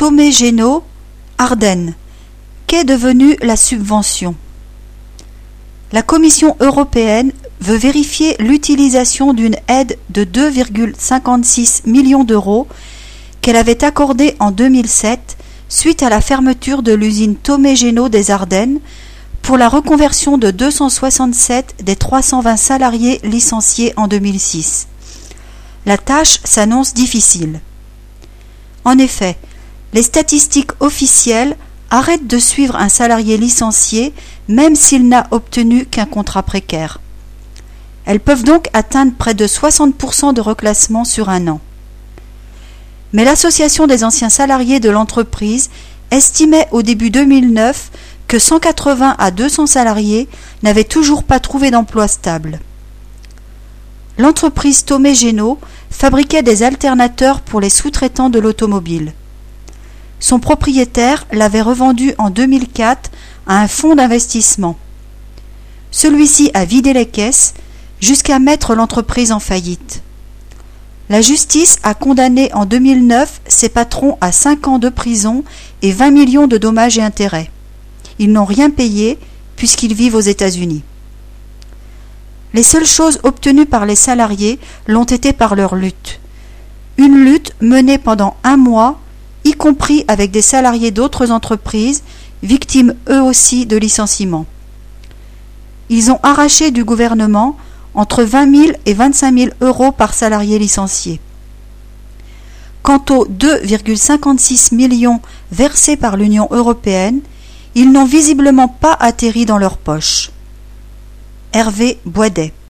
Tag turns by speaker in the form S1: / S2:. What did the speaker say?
S1: Tomé Génaud, Ardennes. Qu'est devenue la subvention? La Commission européenne veut vérifier l'utilisation d'une aide de 2,56 millions d'euros qu'elle avait accordée en 2007 suite à la fermeture de l'usine Tomé Génaud des Ardennes pour la reconversion de 267 des 320 salariés licenciés en 2006. La tâche s'annonce difficile. En effet, les statistiques officielles arrêtent de suivre un salarié licencié même s'il n'a obtenu qu'un contrat précaire. Elles peuvent donc atteindre près de 60% de reclassement sur un an. Mais l'Association des anciens salariés de l'entreprise estimait au début 2009 que 180 à 200 salariés n'avaient toujours pas trouvé d'emploi stable. L'entreprise Tomé Génaud fabriquait des alternateurs pour les sous-traitants de l'automobile. Son propriétaire l'avait revendu en 2004 à un fonds d'investissement. Celui-ci a vidé les caisses jusqu'à mettre l'entreprise en faillite. La justice a condamné en 2009 ses patrons à 5 ans de prison et 20 millions de dommages et intérêts. Ils n'ont rien payé puisqu'ils vivent aux États-Unis. Les seules choses obtenues par les salariés l'ont été par leur lutte. Une lutte menée pendant 1 mois, y compris avec des salariés d'autres entreprises, victimes eux aussi de licenciements. Ils ont arraché du gouvernement entre 20 000 et 25 000 euros par salarié licencié. Quant aux 2,56 millions versés par l'Union européenne, ils n'ont visiblement pas atterri dans leur poche. Hervé Boisdet.